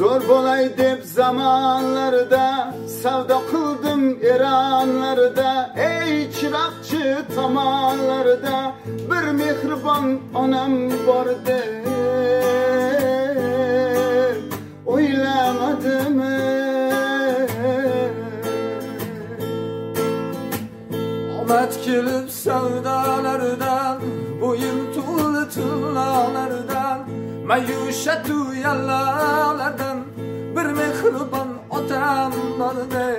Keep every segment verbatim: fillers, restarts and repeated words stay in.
Zor bo'lay deb zamonlarda savdo qildim eronlarda, ey chiroqchi tomonlarda bir mehribon onam bor deb o'ylamadimmi? Omad kelib savdolardan, bo'yim to'ldi tillolardan, mayushatu yallolardan bir mehribon otam bor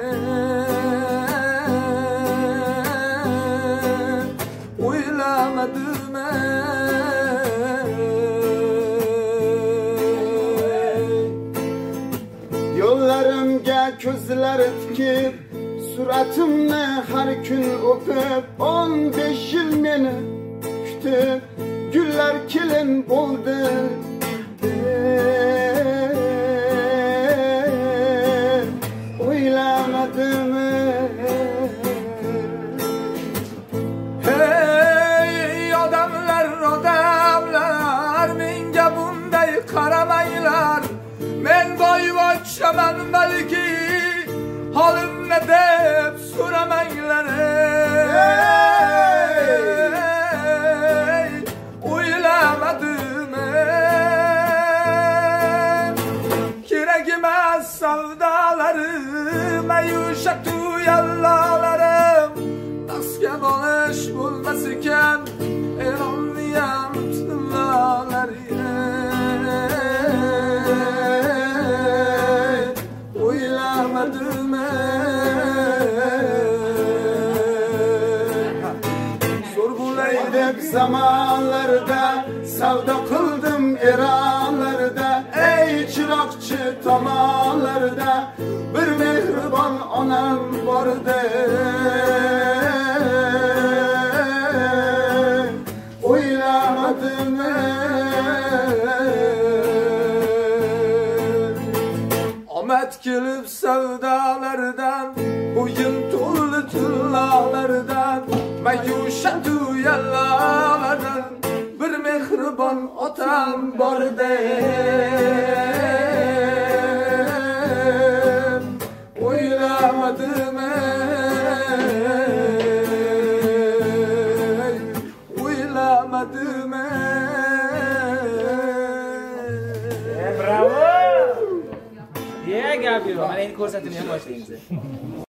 deb o'ylamadimmi? Yo'llarimga ko'zlar tikib, suratimni har kun o'pib, o'n besh yil meni kutib, gullar kelin bo'ldi deb o'ylamadimmi? Hey odamlar, odamlar, menga bunday qaramanglar. Men boyvochchaman balki, holimni deb so'ramanglar. Ey, o'ylamadimmi? Kerak emas savdolarim, mayushatu yallolarim. Dasga bolish bo'lmas ekan Eronniyam tillolari. O'ylamadimmi? Zo'r bo'lay deb zamonlarda savdo qildim eronlarda, ey chiroqchi tomonlarda bir mehribon onam bor deb o'ylamadimmi? Omad kelib savdolardan, bo'yim to'ldi tillolardan, mayushatu yallolardan bir mehribon otam bor deb o'ylamadimmi? O'ylamadimmi? Bravo! Ye, gap yo'q. Mana endi ko'rsatuvni ham boshlaymiz.